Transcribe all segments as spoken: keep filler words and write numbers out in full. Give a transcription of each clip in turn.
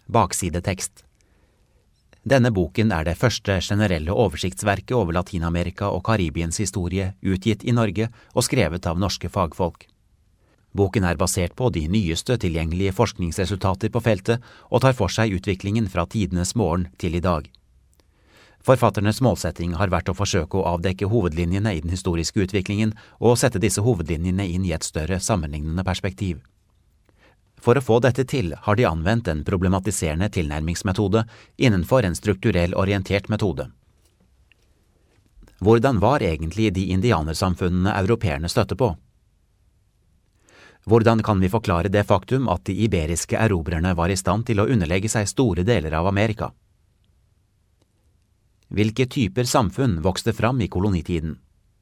Baksidetekst. Denne boken er det første generelle oversiktsverket over Latin-Amerika og Karibiens historie utgitt i Norge og skrevet av norske fagfolk. Boken er basert på de nyeste tilgjengelige forskningsresultater på feltet og tar for seg utviklingen fra tidenes morgen til i dag. Forfatternes målsetting har vært å forsøke å avdekke hovedlinjene i den historiske utviklingen og sette disse hovedlinjene inn i et større sammenlignende perspektiv. For å få dette til har de anvendt en problematiserende tilnærmingsmetode innenfor en strukturell orientert metode. Hvordan var egentlig de indianersamfunnene europeerne støtte på? Hvordan kan vi forklare det faktum at de iberiske erobrerne var i stand til å underlegge seg store deler av Amerika? Hvilke typer samfunn vokste fram i kolonitiden?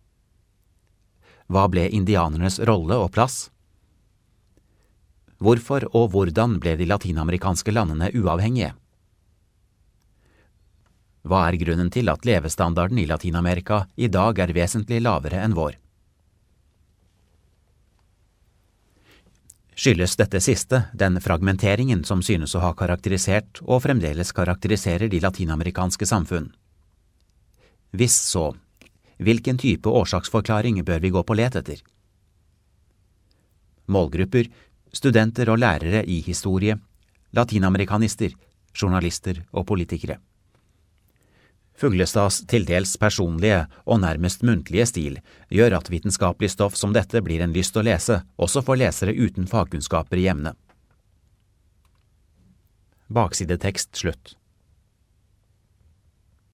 Hva ble indianernes rolle og plass? Hvorfor og hvordan ble de latinamerikanske landene uavhengige? Hva er grunnen til at levestandarden i Latinamerika i dag er vesentlig lavere enn vår? Skyldes dette siste den fragmenteringen som synes å ha karakterisert og fremdeles karakteriserer de latinamerikanske samfunn? Hvis så, hvilken type årsaksforklaring bør vi gå på let etter? Målgrupper, studenter og lærere i historie, latinamerikanister, journalister og politikere. Fuglestads til dels personlige og nærmest muntlige stil gjør at vitenskapelig stoff som dette blir en lyst å lese, også for lesere uten fagkunnskaper i emnet. Baksidetekst slutt.